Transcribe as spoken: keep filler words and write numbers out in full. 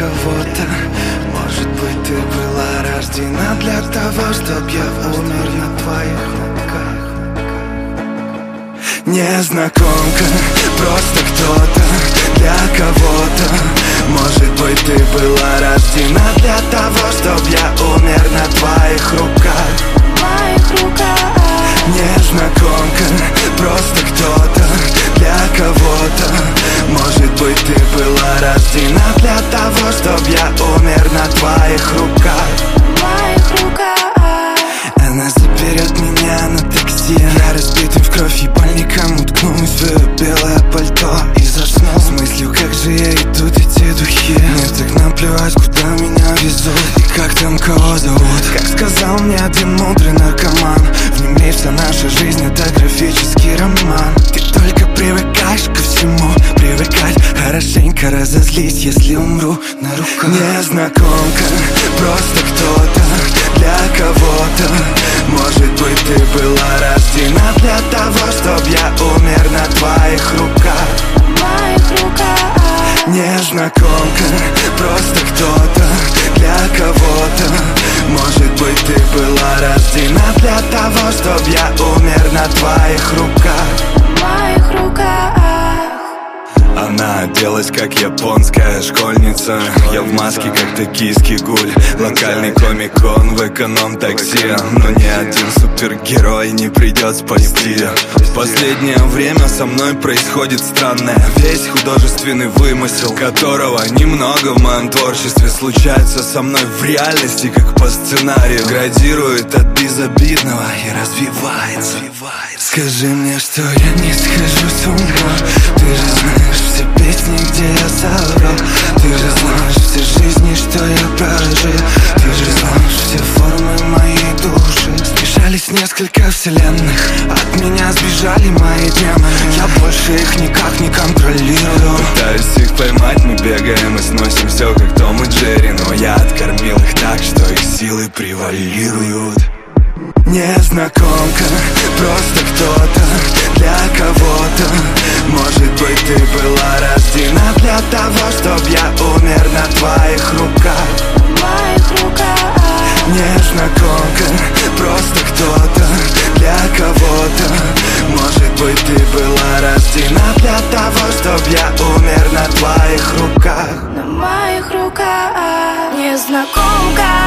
кого-то. Может быть, ты была рождена для того, чтоб я умер на твоих руках. Незнакомка, просто кто-то для кого-то. Может быть, ты была рождена для того, чтоб я умер на твоих руках. Моих руках. Незнакомка, просто кто-то для кого-то. Может быть, ты была рождена для того, чтоб я умер на твоих руках. Моих руках. Она заберет меня на такси. Я разбитым в кровь ебальником уткнусь в ее белое пальто и заснул с мыслью, как же я идут эти духи. Мне так наплевать, куда меня везут и как там кого зовут. Как сказал мне один мудрый наркоман, в нем лишь вся наша жизнь, это графический роман. Ты только привыкаешь ко всему, привыкать, хорошенько разозлись, если умру на руках. Незнакомка, просто кто-то для кого-то. Может быть, ты была рождена для того, чтоб я умер на твоих руках. Моих руках. Незнакомка, просто кто-то для кого-то. Может быть, ты была рождена для того, чтоб я умер на твоих руках. Моих руках. Она оделась как японская школьница. Я в маске как токийский гуль. Локальный комик-кон в эконом-такси. Но ни один супергерой не придет спасти. В последнее время со мной происходит странное. Весь художественный вымысел, которого немного в моем творчестве, случается со мной в реальности, как по сценарию. Градирует от безобидного и развивается. Скажи мне, что я не схожу с ума. Ты же знаешь все песни, где я соврал. Ты же знаешь все жизни, что я прожил. Ты же знаешь все формы моей души. Смешались несколько вселенных, от меня сбежали мои демоны. Я больше их никак не контролирую. Пытаюсь их поймать, мы бегаем и сносим все, как Том и Джерри. Но я откормил их так, что их силы превалируют. Незнакомка, просто кто-то для кого-то. Может быть, ты была рождена для того, чтоб я умер на твоих руках. Моих руках. Незнакомка, просто кто-то для кого-то. Может быть, ты была рождена для того, чтоб я умер на твоих руках. На моих руках. Незнакомка.